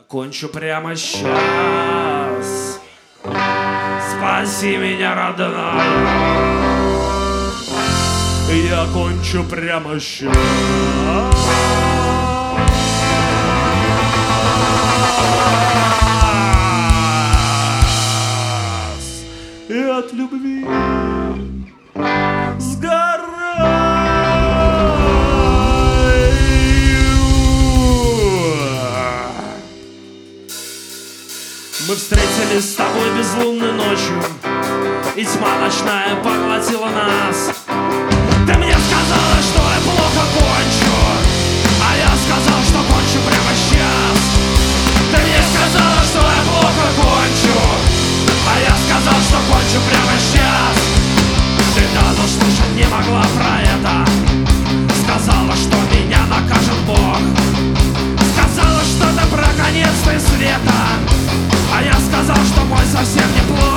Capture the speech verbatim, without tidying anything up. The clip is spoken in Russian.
кончу прямо сейчас. Спаси меня, родная. Я кончу прямо сейчас. И от любви сгораю. Мы встретились с тобой безлунной ночью, и тьма ночная поглотила нас. Ты мне сказала, что я плохо кончу, а я сказал, что кончу прямо сейчас. Ты мне сказала, что я плохо кончу, а я сказал, что кончу прямо сейчас. Ты даже слушать не могла про это. Сказала, что меня накажет Бог. Сказала, что это про конец ты света, а я сказал, что мой совсем неплох.